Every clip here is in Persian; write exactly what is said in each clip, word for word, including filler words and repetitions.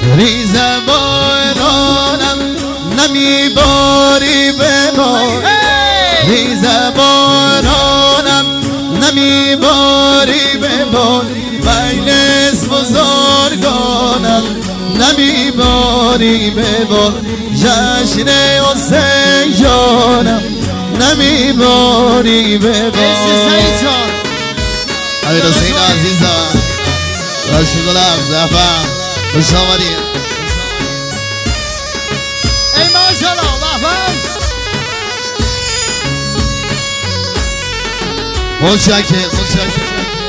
ریزه بارانم نمیباری به بار، ریزه بارانم نمیباری به بار، مجلس بزرگانم نمیباری به بار، جشن حسین جانم نمیباری به بار. امیر حسین عزیزم راشدالم زفر خوش آمدید. ای ماشاءالله بفهم متشکرم متشکرم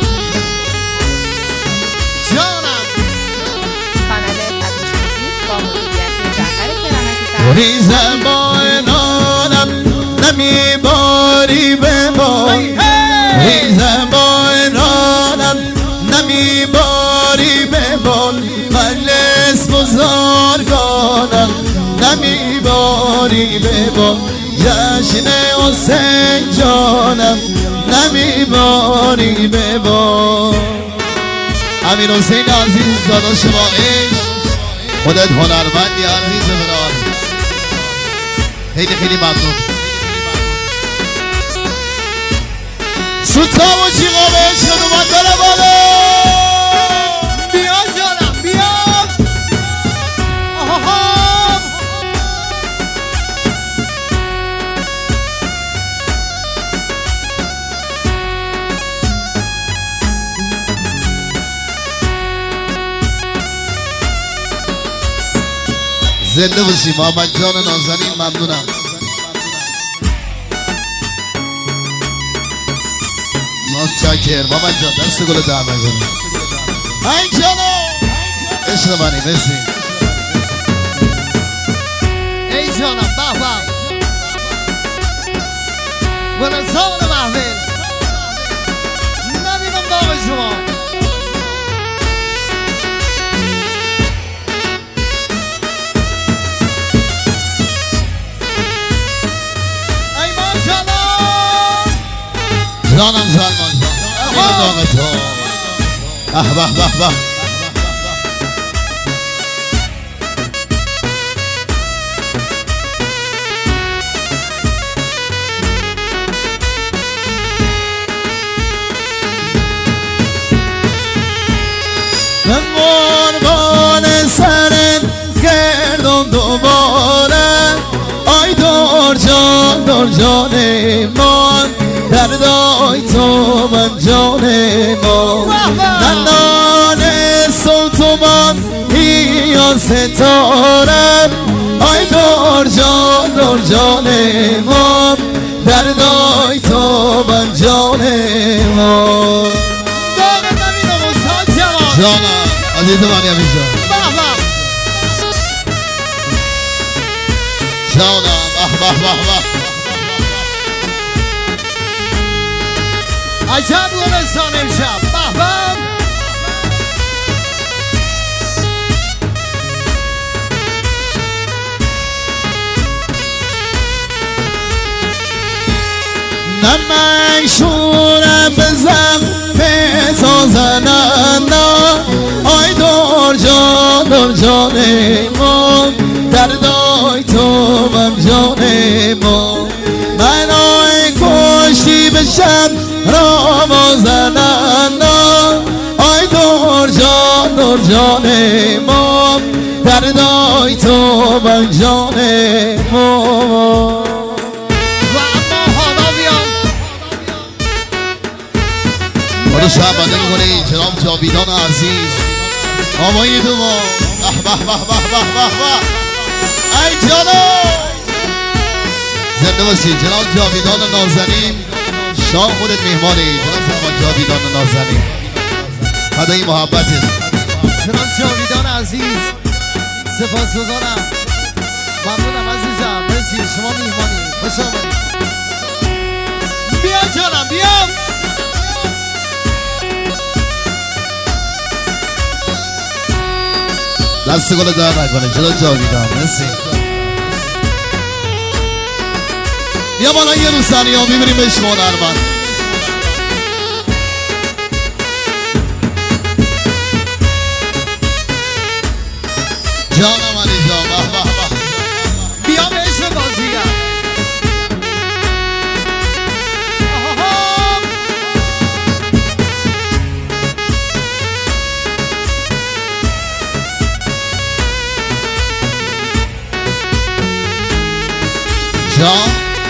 جانم. کانال تبلیغ موزیک با مدیریت جعفر کرامتی ریزه بارانم نمیباری به بار، ریزه بارانم نمیباری به بار، مجلس بزرگانم نمیباری به بار، جشن حسین جانم نمیباری به بار. امیر حسین عزیز داداش با عشق، خودت هنرمندی عزیز برار، خیلی خیلی ممنون. سوتا و جیغا به عشق اومد داره بالا. بیا جانم بیا. آها زنده باشی محمد جان نازنین، ممنونم. متشکرم محمد جان، دست گل در نکنی. این جانو عشق منی، مرسی. ای جانم بفهم ورزان محفل نبینم داغ شما. ای ماشاءالله جانم سلمان جان، امیر داغ تو. اه به به به. من قربان سرت گردم دوباره، آی دور جان دور جان من، دردای تو من جان من، ننان صوت من یا ستاره، آی دور جان دور جان من، دردای تو من جان من. جانم عزیز منی امیر جان، جانم اه به به به. عجب لرستان امشب بفهم. نمک شوره بزن پیزا زننده، آی دور جان دور جان من، دردای تو من جان من، من آی کشتی بشم را زننده، آی دور جان دور جان من، دردای تو من جان من. برو شب بنده میکنی جناب جاویدان عزیز، آمایی تو ما. به به به به به به به. ای جانو زنده باشی جناب جاویدان نازنین، شاه خودت میهمانی جناب جاویدان نازنین، فدای محبتت جناب جاویدان عزیز. سپاسگزارم، ممنونم عزیزم، مرسی. شما میهمانی، خوش آمدید. بیا جانم بیا. دست گل در نکنه جناب جاویدان، مرسی. بیا بالا یه روزانی ها میبینیم به شما هنرمند. جانم علی جان به به به بیا به عشق بازیگر جان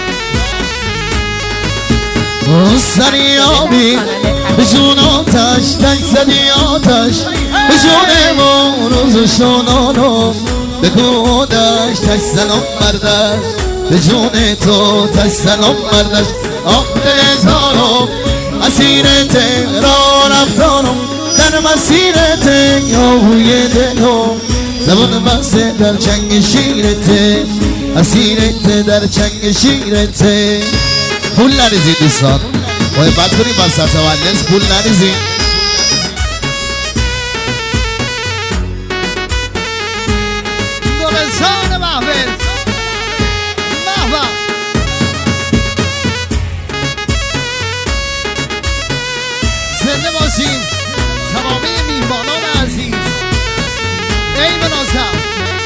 اون سری آبی به جون آتش تک زدی آتش به جون ما روز شنانو بگو دشت تک سلام مردش به جون تو تک سلام مردش آخ دلتانم مسیرت را رفتانم در مسیرت یاوی دلم زبان بسته در چنگ شیرت اسیرت در چنگ شیرت پول نریزید دوستان محبت کنیم وسط مجلس پول نریزید گلستان محفل محفل زنده باشین تمامی میهمانان عزیز ای مناسب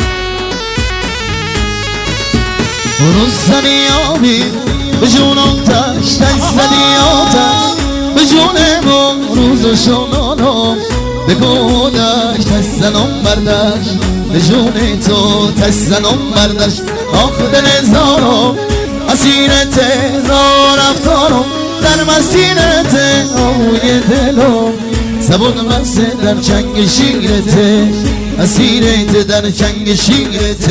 روز زنی آبی به جون آتش تک زدی آتش به جون ما روز شنانم بگو دشت تک سلام بردش به جون تو تک سلام بردش آخ دل زارم اسیرت را رفتارم در مسیرت آوی دلم زبون بسته در چنگ شیرت اسیرت در چنگ شیرت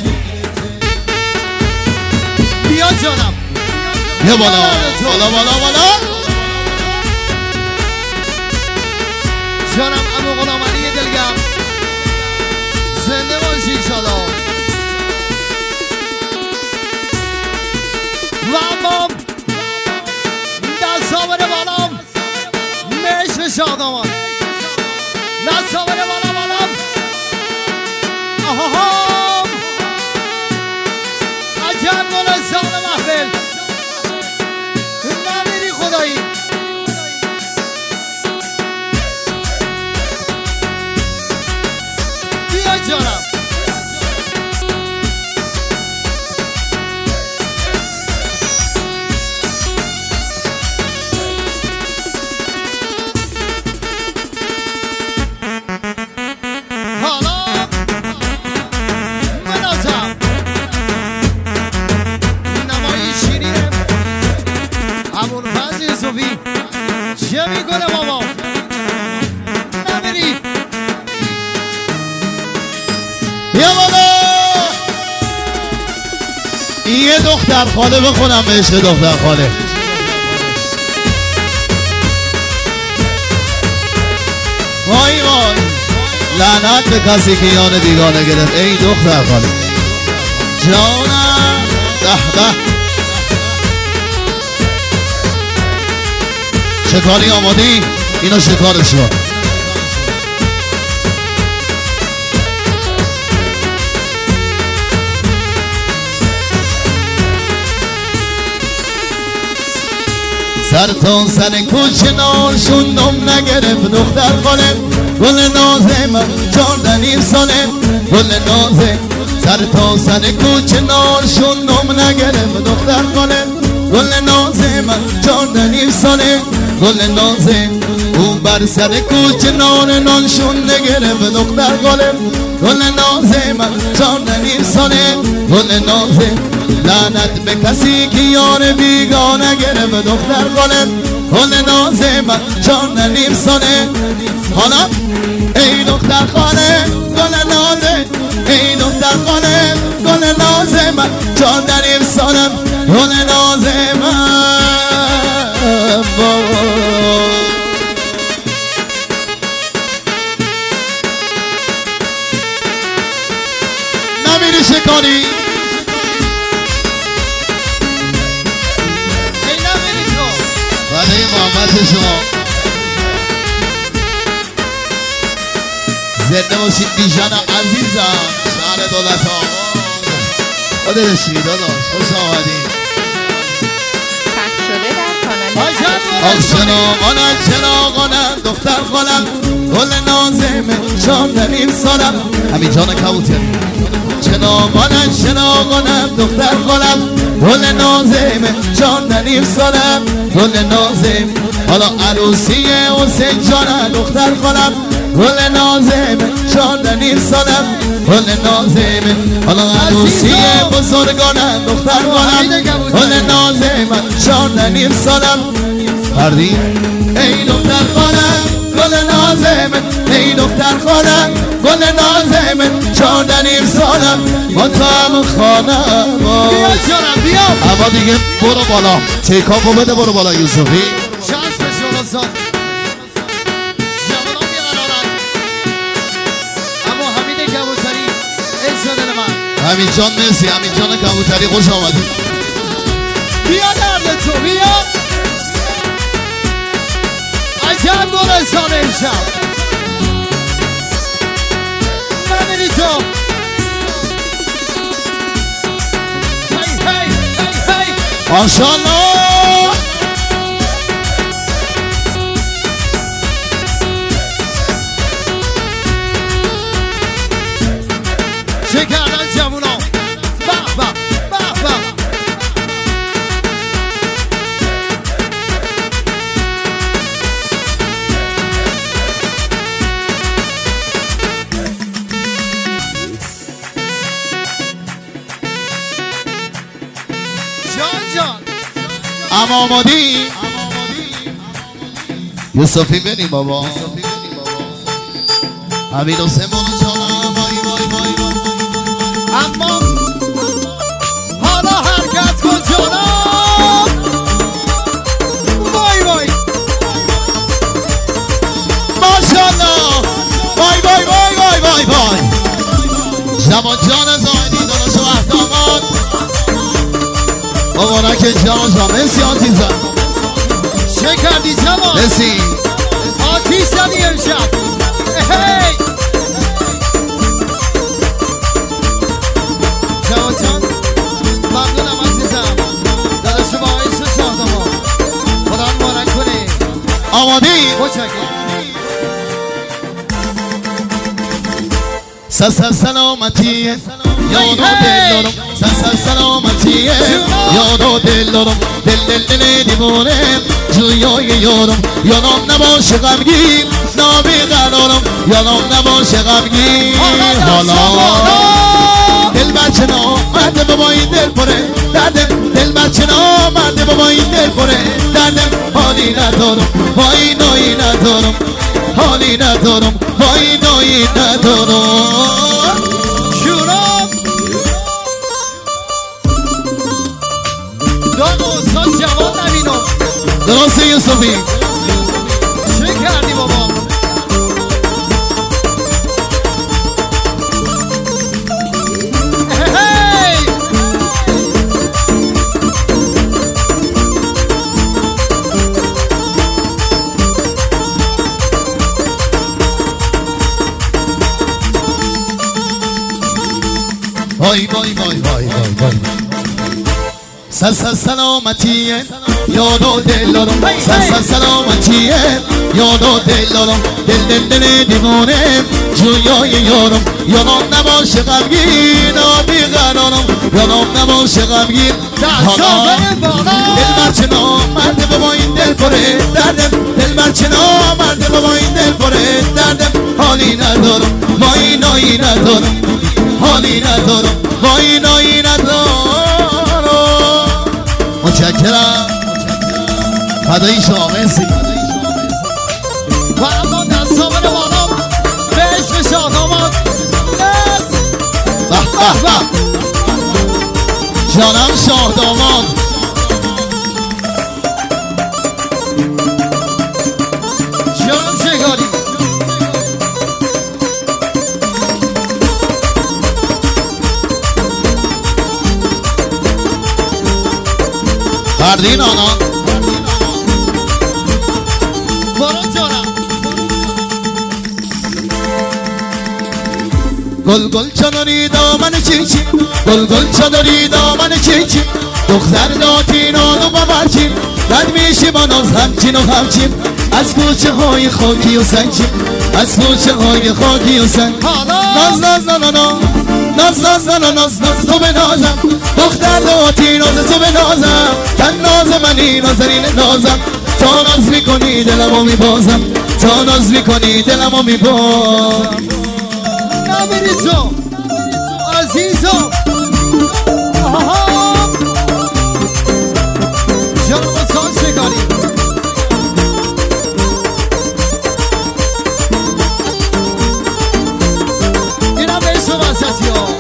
بیا جانم بیا بالا بالا بالا بالا جانم امو غلام علی دلگم زنده باشی انشالله و اما دست آور بالام مشق شادمان دست آور بالا بالام آها عجب گلستان محفل نمیری خدایی بیا جانم حالا مناسب نمایی شیرینه همون فضل صوفی چه میکنه بابا نمیری بیا بالا یه دختر خاله بخونم به عشق دختر خاله وای وای لعنت به کسی که یان بیگانه گرفت ای دختر خاله جانم به به شکاری آمادی اینا شکارش رو سر تا سر کوچه نارشون نم نگرفت دختر خاله گل نازه من چارده نیم ساله گل نازه سر تا سر کوچه نارشون نم نگرفت دختر خاله گل نازه من چارده نیم ساله گل نازه اون بر سر کوچه نار نانشون نگرفت دختر خاله گل نازه من چارده نیم ساله گل نازه لعنت به کسی که یار بیگانه گرفت دختر خاله گل نازه من چارده نیم ساله حالا ای دختر خاله گل نازه ای دختر خاله گل نازه من چارده نیم ساله گل نازه من نمیری شکاری ای نمیری تو برای محمد شما زنده باشید بیژن عزیزم شهر دولت آباد خودت شیدا داشت خوش آمدید پخش شده در کانال عجب آشناقانم چراغانم دختر خالم گل نازمه چاندنیم سالم همین جان کبوتر چراغانم چراغانم دختر خالم گل نازمه چاندنیم سالم گل نازم حالا عروسی حسین جانم دختر خالم گل نازمه چاندنیم سالم گل نازمه حالا عروسی بزرگانم دختر خالم گل نازمه چاندنیم سالم فردی ای دختر خالم گل نازمه ای دختر خالم گل نازمه چاردنیم سالم با تو هم خانم بیا جانم بیا اما دیگه برو بالا تیکاپو بده برو بالا یوسفی شانس به شما زاد جوانان بیقرارن اما حمید کبوتری ای دل من همین جان مرسی همین جان کبوتری خوش آمدی بیا درد تو بیا عجب گلستان امشب نمیری تو هی هی هی هی ماشاءالله چه کردن جوونا به به به به اما آمادی یوسفی بریم بابا همین حسین بانو جانم وای وای وای وای اما حالا حرکت کن جانم وای وای ماشاءالله وای وای وای وای وای وای جوان جان زاهدی داداش و احتامات مبارک جوان جان مرسی عزیزم چه کردی جوان مرسی آتیش زدی امشب هی جوان جان ممنونم عزیزم داداش با عشق شاهدما خدا مبارک کنی آمادی متشکرم سر سلامتیه یاد و دل دارم سر سلامتیه یاد و دل دارم دل دل دل دیوانه جویای یارم یادم نباشه غمگین نابی قرارم یادم نباشه غمگین حالا دل بچه نامرده بابا این دل پره دردم دل بچه نامرده بابا این دل پره دردم حالی ندارم وای نایی ندارم حالی ندارم وای نایی ندارم شورام داد استاد جوان نبینو درسته یوسفی چه کردی بابا هی وای وای وای وای وای وای سر سر سلامتیه یاد و دل دارم سر سر سلامتیه یاد و دل دارم دل دل دل دیوانه جویای یارم یادم نباشه غمگین آبی قرارم یادم نباشه غمگین حالا دل بچه نامرده بابا این دل پره دردم دل بچه نامرده بابا این دل پره دردم حالی ندارم وای نایی ندارم حالی ندارم وای نایی ندارم متشکرم فدایی شما مرسی و اما دستا بده بالا به عشق شاهداماد به به به جانم شاهداماد جانم شکاری فردین آنان برو جانم گل گل چادری دامن چی چی گل گل چادری دامن چی چی دختر داتی نانو ببرچیم رد میشیم با ناز همچین و همچین از کوچه های خاکی و سنگچیم از کوچه های خاکی و سنگ ناز ناز ناز ناز ناز ناز ناز ناز تو به نازم دختر داتی ناز تو به نازم تن ناز منی نازنین نازم تا ناز میکنی دلمو میبازم تا ناز میکنی دلمو میبازم نمیری تو عزیزم آها جانم سان شکاری اینم بهش و وسطی ها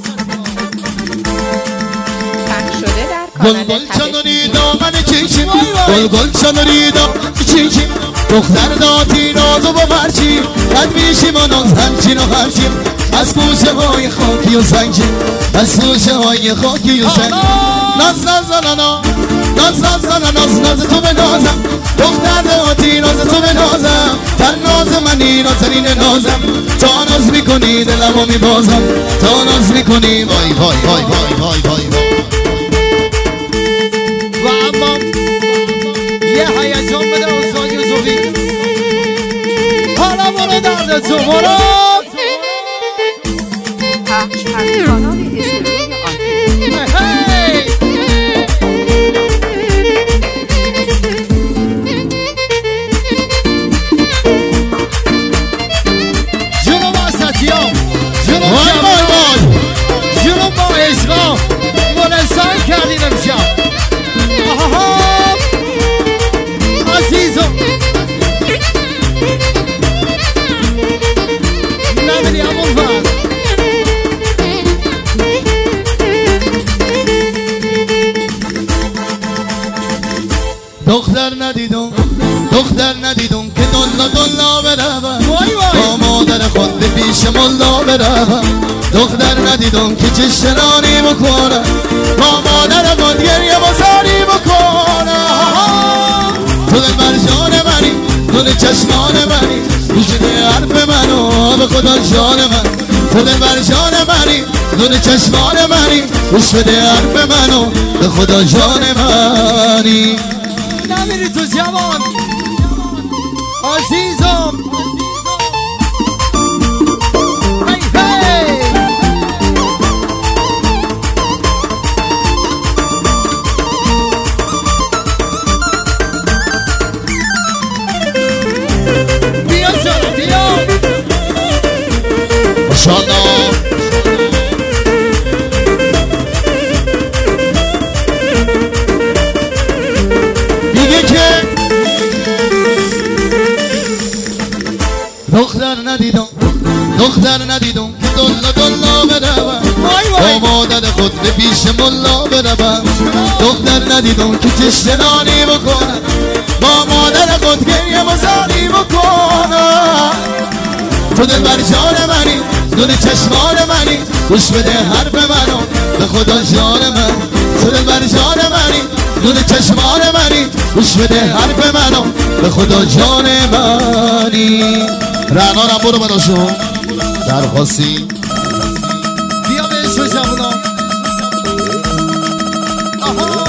پخش شده در کانال گل گل تپش چندانی موزیک. دامن چیچیم گل گل چندانی دامن چیچیم دختر داتی نازو با مرچی رد میشیم و ناز همچین و همچین از کوچه های خاکی و سنگچیم از کوچه های خاکی و سنگ ناز ناز ناز ناز ناز ناز ناز ناز تو به نازم دختر داتی ناز تو به نازم تن ناز منی نازنین نازم تا ناز میکنی دلمو میبازم تا ناز میکنی وای وای وای وای وای وای و اما یه هیجان بده استاد یوسفی حالا برو درد تو برو پخش از کانال اجتماعی آرتیست. جنوب وسطیام جنوب وای وای جوانان وای جنوب با عشقا ملسان کردین امشب آها عزیزم نمیری همون فرد دختر ندیدم دختر ندیدم که دلا دلا بروم وای وای با مادر خود به پیش ملا بروم دختر ندیدم که چشترانی بکنم با مادر خود گریه بازاری بکنم تو دل بر جان منی دل چشمان منی گوشده حرف منو به خدا جان من تو دل بر جان منی دل چشمان منی گوشده حرف منو به خدا جان منی نمیری تو جوان عزیزم هی هی بیا جانم بیا ماشاءالله میگه که دختر ندیدم دختر ندیدم که دلا دلا بروم وای وای با مادر خود به پیش ملا بروم دختر ندیدم که چشترانی بکنم با مادر خود گریه بازاری بکنم تو دل بر جان منی دل چشمان منی گوش بده حرف منو به خدا جان من تو دل بر جان منی دل چشمان منی گوش بده حرف منو به خدا جان منی رعنارم برو بداشون درخواستی بیا بهش و جوونا آها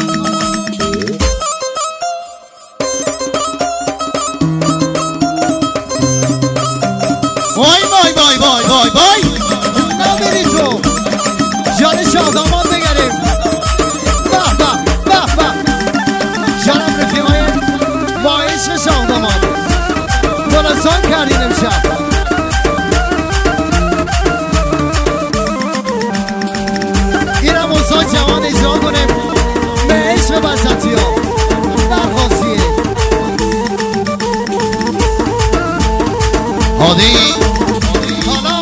وای وای وای وای وای وای نمیری تو جان شادامان بگریم به به به به جانم رفیقای با عشق شادامان خلاصان کردین امشب اینم استاد جوان اجرا کنیم به عشق وسطی ها درخواستیه هادی حالا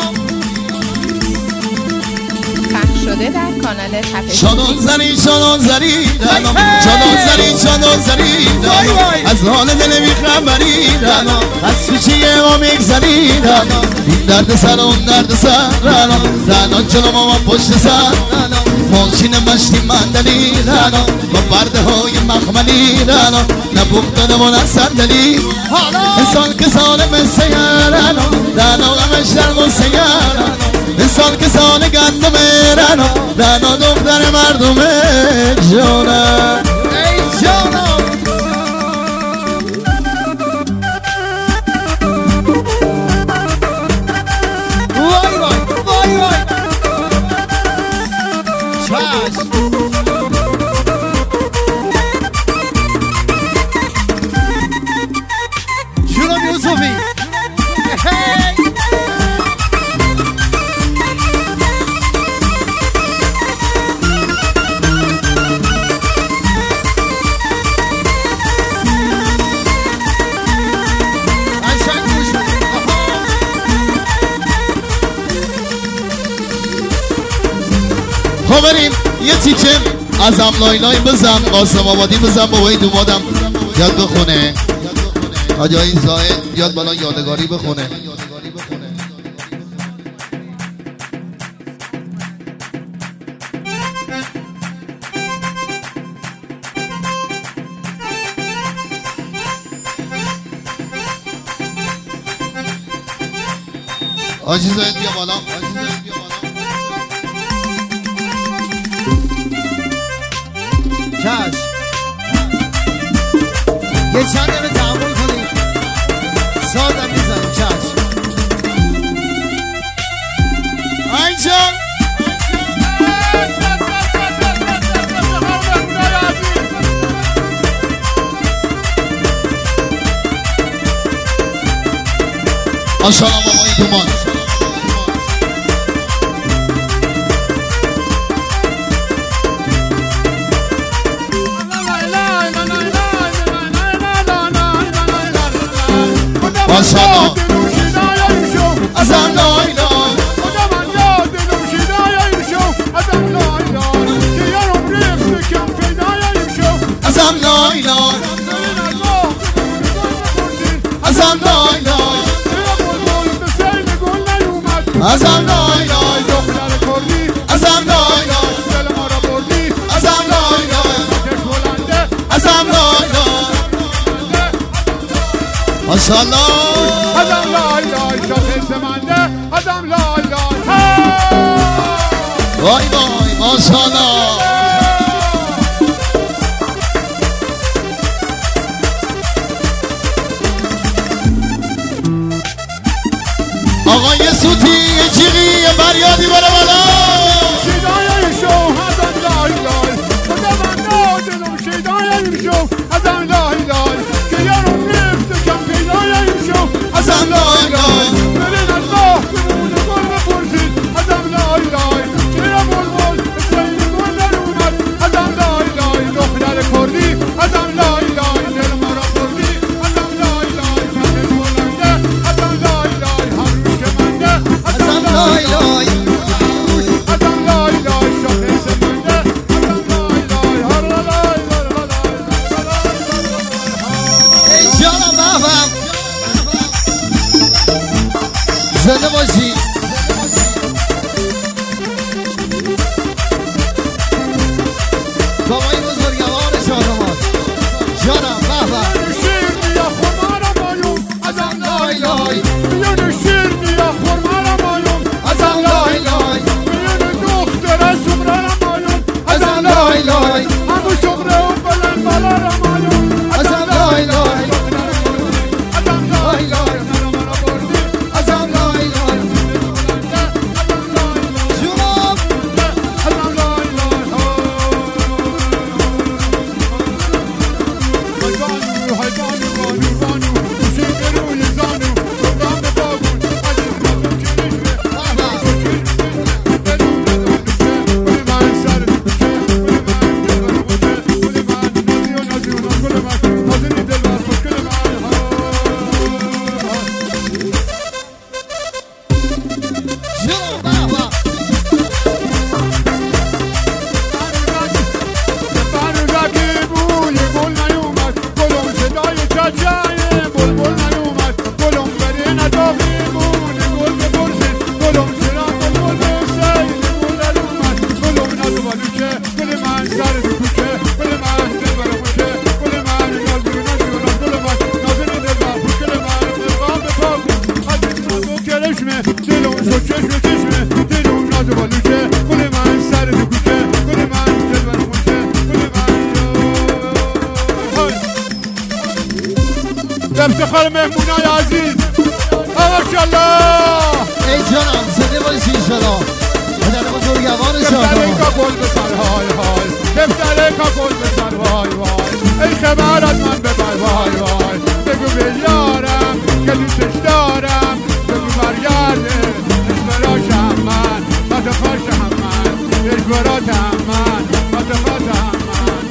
پخش شده در کانال تپش شادون موزیک. زری شادون زری دانم هی! شادون زری شادون زری وای دانم وای! از حال دل میخبری دانم از سوچیه ما میگذری دانم این درد سر اون درد سر دانم دانم جلو ما پشت سر دانم ماشین مشتی مندلی دانم با برده های مخملی دانم نه بوم داده و نه صندلی حالا انسان که سالم سیارانم دانم همش در مون سیارانم انسان خوشحال که سال گندم رنا رنا دختر مردم جانم ای جانم وای وای وای وای چشم شروع یوسفی هی خب بریم یه تیکه ازم لای لای بزن قاسم آبادی بزن بابایی دومادم یاد بخونه آجایی زاید یاد بالا یادگاری بخونه آجی زاید بیا بالا آجی زاید بیا بالا چشم یه چند دقیقه تحمل کنید سادم میزنیم چشم اینجا آشانا بابایی دومان آشانا ازم لای لای ازم لای لای ازم لای لای ازم لای لای ازم لای لای ازم لای لای ازم لای لای ماشاءالله ازم لای لای شاخص منده ازم لای لای وای وای ماشاءالله آقای سوتی جیغی بریادی بالا بالا شیدای شو ازم لای لای خدا من نادنم شیدای شو ازم لای لای که یارم رفت کم پیدای شو ازم لای لای برین الله بمونه گل بپرسید ازم لای لای چرا بلبل مثل گل نرومد ازم لای لای دختر کردی ازم لای لای دل ما را بردی ازم لای لای فکر بلنده ازم لای لای هر روز که منده ازم افتخار مهمونای عزیز ماشاءالله. ای جانم زنده باشی انشالله. پدر بزرگوار کفتره شادمان کا گل بزن های های، کفتره کا گل بزن وای وای، ای خبر از من ببر وای وای، بگو به یارم که دوستش دارم، بگو برگرده اشبراشم من، متفاشم من، اشبراتم من، متفاشم من.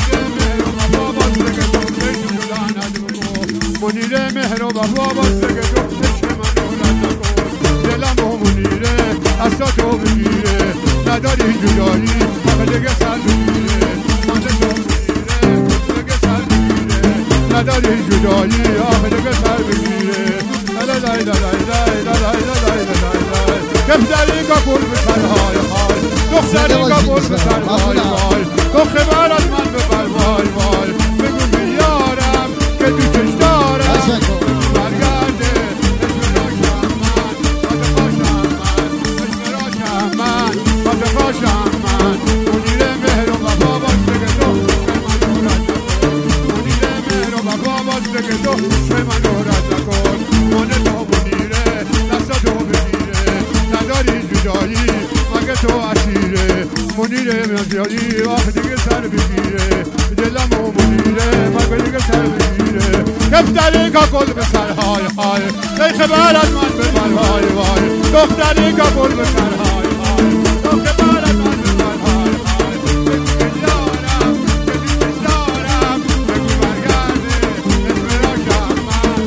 منیره مهر و وفا بسته که دوستش من اولاد نکن، دلم و منیره از تو بگیره، نداری جدایی آخه دیگه سر بگیره، مانده تو منیره دیگه سر بگیره، نداری جدایی آخه دیگه سر بگیره. لای لای لای لای لای لای لای لای کفتری کپول بسر های های، دختری کپول بسر های های، تو خبر از من ببر وای وای، بگو بیارم که دوستش دارم، برگرده اشبراشم من، متفاشم من، اشبراشم من، متفاشم من. منیره مهر و وفا بسته که تو به من دورت نکن، منیره مهر و وفا بسته که تو به من دورت نکن، مانه تو منیره دست تو بگیره، نداری جدایی مگه تو اسیره، منیره مزیادی آخه دیگه سر بگیره، دلم و منیره مگه دیگه سر بگیره. کفتری کا گل به سر های های، ای خبر از من ببر وای وای، دختری کا گل به سر های های، تو خبر از من ببر های های، بگو که یارم که دوستش دارم، بگو برگرده اشبراشم من،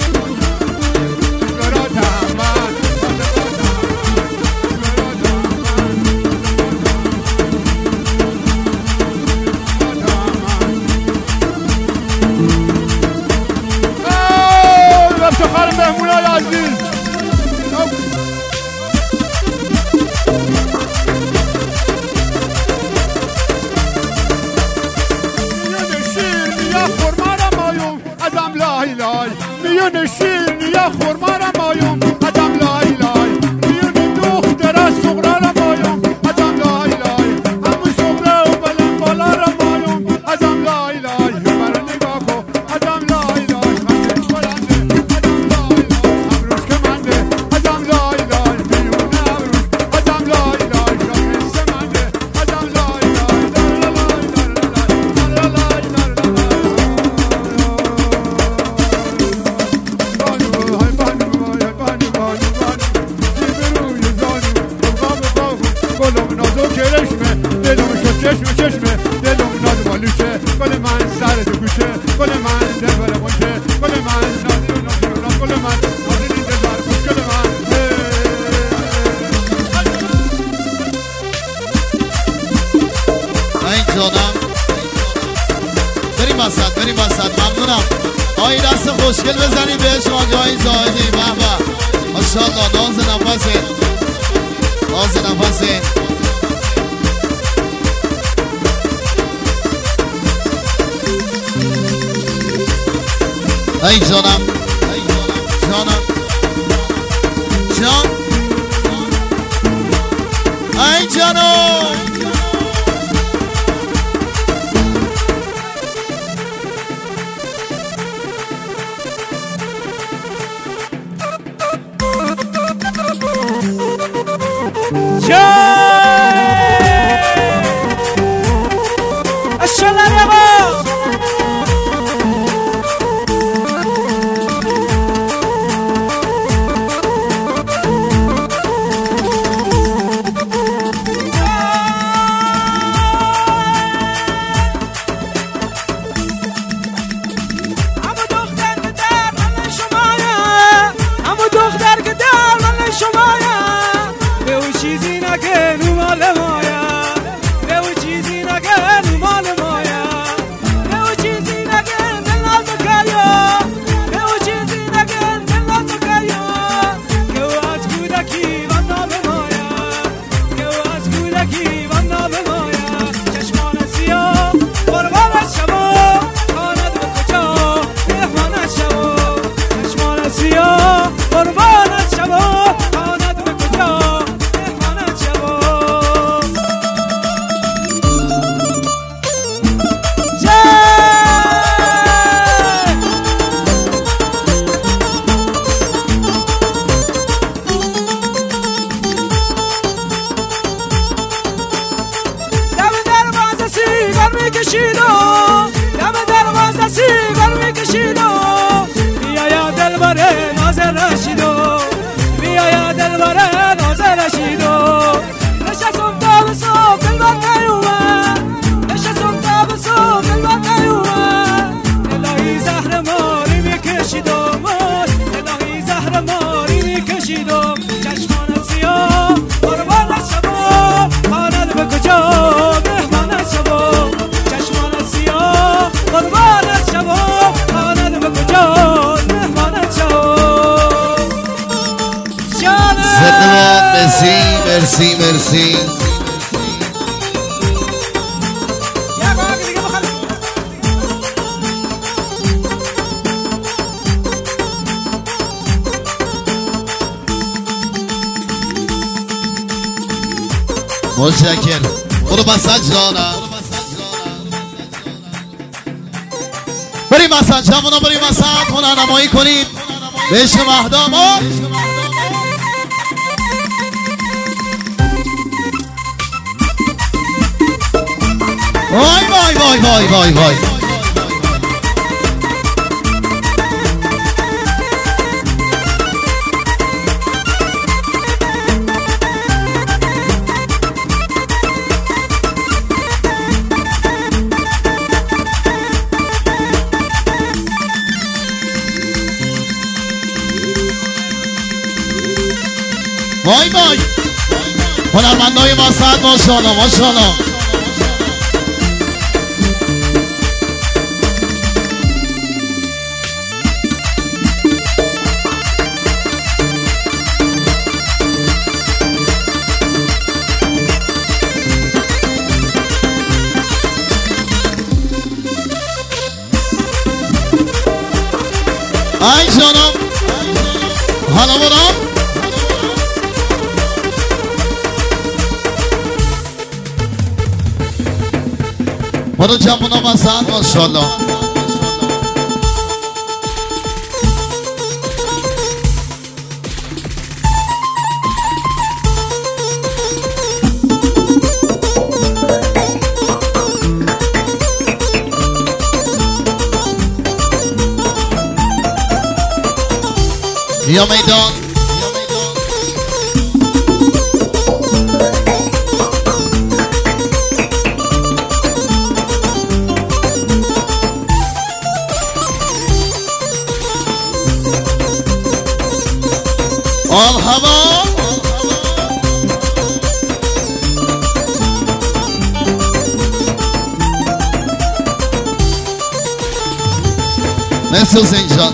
اشبراتم من، متفاشم من، افتخار مهمونای عزیز. میون شیر نیا خورما را مایوم ادم لای لای، میون شیر نیا خورما را مایوم ادم لای لای، میون دختر صغرا را مایوم ادم لای لای، همون صغرا و بلند بالا را مایوم ادم لای لای، برا نگاه کن ادم لای لای، خندش بلنده ادم لای لای، امروز که منده ادم لای لای، میون امروز ادم لای لای، شاکست منده ادم لای لای، در لای در لای در لای در لای. بانو های بانو های بانو بانو بانو، زیبروی زانو بابا بابا، گلم نازو کرشمه، دلم شد چشم چشمه، دلم ناز بالوشه، گل من سر تو گوشه، گل من دل بر ماشه، گل من نازو نازو ناز، گل من نازو دل بر خوش، گل من. این جانم بریم وسط بریم وسط. ممنونم. آی دست خوشگل بزنیم بهش آقای زاهدی. به به ماشاءالله، ناز نفسه ناز نفسه. ای جانم جانم جان ای جانم. چیزی نگه میکشید و دم دروازه سیگار میکشید و بیایا دلبر ناز رشید و بیایا دلبر ناز رشید و نشستم تا به صبح دلبر نیومد نشستم تا به صبح دلبر نیومد الهی زهر ماری میکشید و الهی زهر ماری میکشید و چشمانت سیاه قربانت شما خانت به کجا مهمانت شما چشمانت سیاه قربانت شما خانت به کجا مهمانت شما زندباد مرسی مرسی مرسی متشکر برو مساج رانا بریم مساج همونا بریم مساج هنرنمایی کنید به عشق مهدامات وای وای وای وای وای وای وای وای هنرمندای مساعد ماشاءالله ماشاءالله ای جانم حالا برام برو جمعونا مساعد ماشاءالله یا میدان آل هوا مرسی حسین جان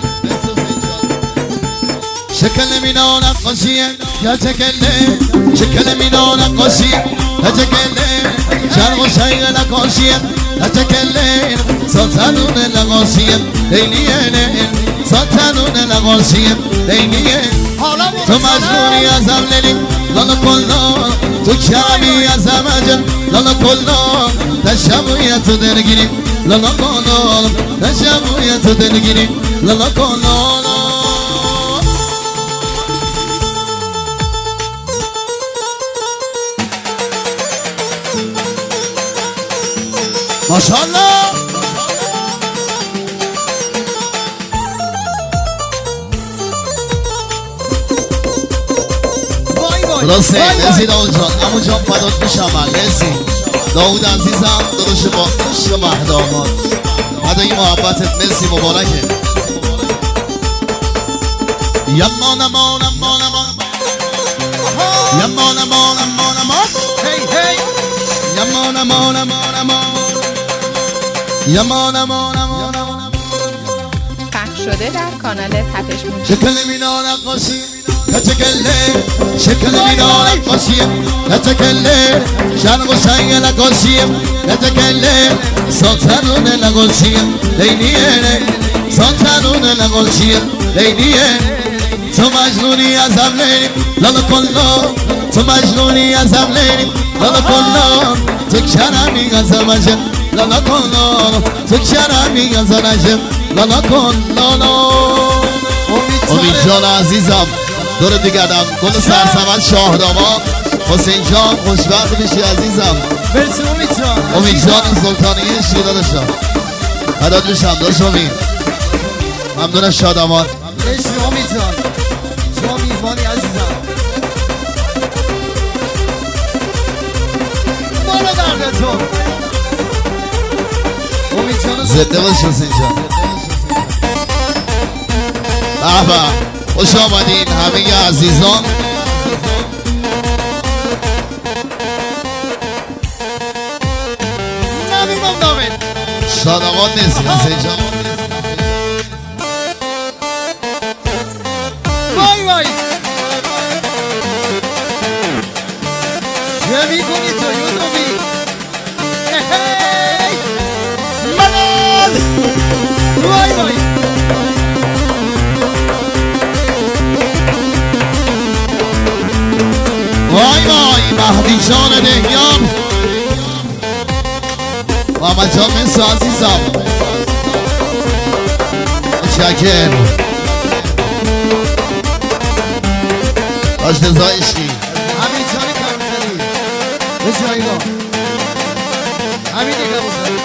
شکل مینا نقاشیه یا چکله شکل مینا نقاشیه یا چکله شرق و شیق نقاشیه یا چکله سلطنون نقاشیه لیلیه سلطنون نقاشیه لیلیه تو مجبوری ازم لیلی لالا کلا تو کمی ازم اجل لالا کلا تشبویت تو دلگیری لالا کلا تشبویت تو دلگیری لالا کلا ماشاءالله درسته مرسی داود جان امو جان فدات میشم مرسی داود عزیزم داداش با عشق مهدامات هدای محبتت مرسی مبارکه یمان امان امان امان یمان امان امان امان هی هی یمان امان امان امان یمان امان امان امان پخش شده در کانال تپش موسیقی شکل مینا نقاشی کچکله شکل مینا نقاشیه کچکله شرق و شیق نقاشیه کچکله سلطنون نقاشیه لیلیه سلطنون نقاشیه لیلیه تو مجنونی ازم لیلی لالا کلا تو مجنونی ازم لیلی لالا کلا تو کرمی ازم اجم لالا کلا تو کرمی ازم اجم لالا کلا امید جان عزیزم دور دیگردم گل سرسمت شاهداماد حسین جان خوشبخت بشی عزیزم. مرسی امید جان. امید جان سلطانیه عشقی داداشم. فدات بشم داداش امید. ممنون از شادمان. مرسی امید جان. شما میزبانی عزیزم. بالا دردتون. امید جان زنده باش حسین جان. به خوش آمدین همه عزیزان. نمیدونم دامین شادمان نیست حسین جان. وای وای چه میکنی تو یوزومی ملال وای وای وای وای مهدی جان دهیان محمد جان منسو عزیزم شکر آشتزای عشقی همین جانی کمتری به جایگاه همین دیگه بزن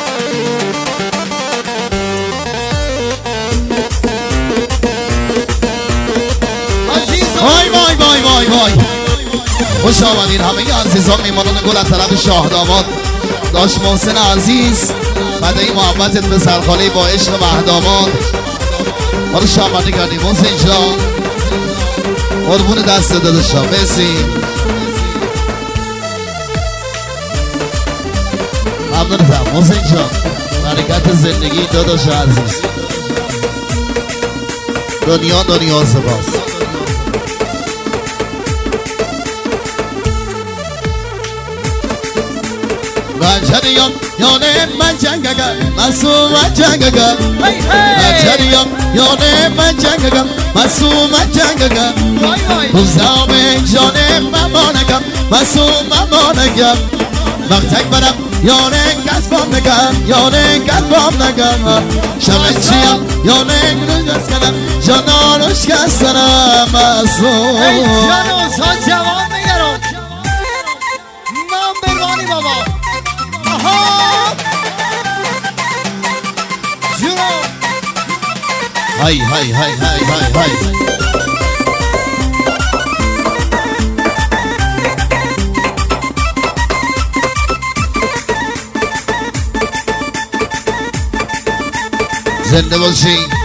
وای وای وای وای وای خوش آمدین همه عزیزان میمانان گل از طرف شاه داماد داش محسن عزیز مدعی محبتت به سرخاله با عشق مهداماد ما رو شامنده کردیم حسین جان قربون دست داداشم مرسی ممنونتم حسین جان برکت زندگی داداش عزیز دنیا دنیا سپاس Manchariam, your name Manchanga, Masu Manchanga. Manchariam, your name Manchanga, Masu Manchanga. Uzame, your name Mamonaga, Masu Mamonaga. Maktak Baram, your name Gasbonaga, your name Gasbonaga. Shamachiam, your name Nugaskana, Janorush Gasana, Masu. Hey, Janos, Hajawan Megaro. Number one, Baba. Hay hay hay hay hay hay زنده باشین